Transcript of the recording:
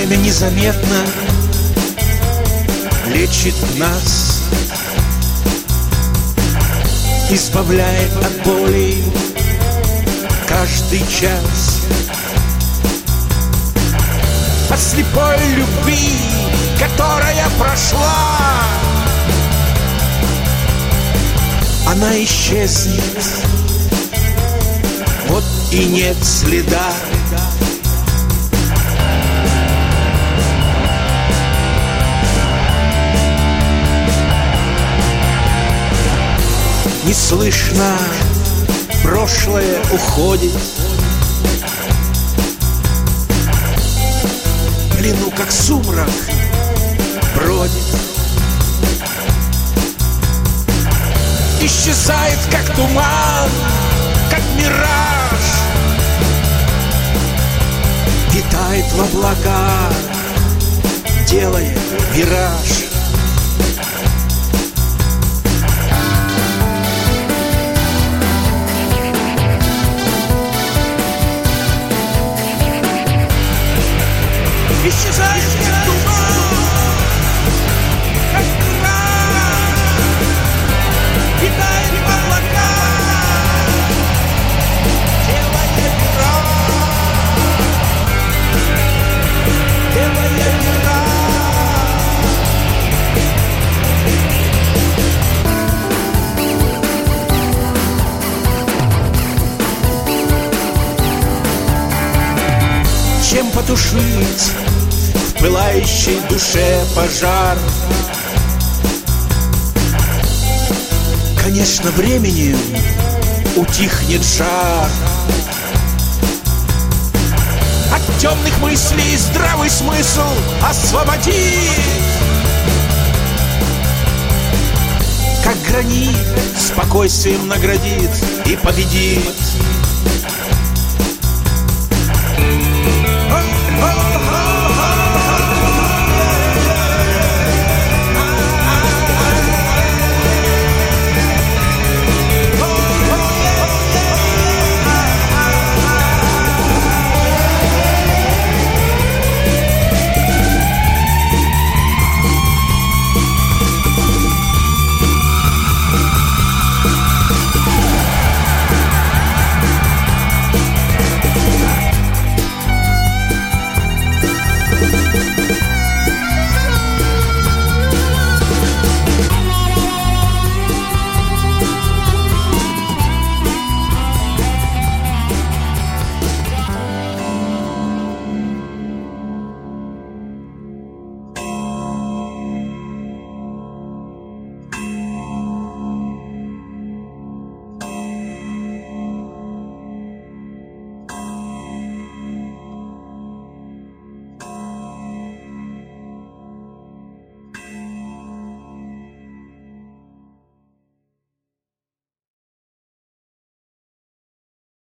Время незаметно лечит нас, избавляет от боли каждый час. От слепой любви, которая прошла, она исчезнет, вот и нет следа. Не слышно, прошлое уходит. В плену, как сумрак, бродит. Исчезает, как туман, как мираж. Витает в облаках, делает вираж. Исчезает, как туман, как мираж. Витает в облаках, делая вираж. Делая вираж. Чем потушить в пылающей душе пожар? Конечно, временем утихнет жар. От темных мыслей здравый смысл освободит. Как гранит спокойствием наградит и победит. Oh, oh, oh.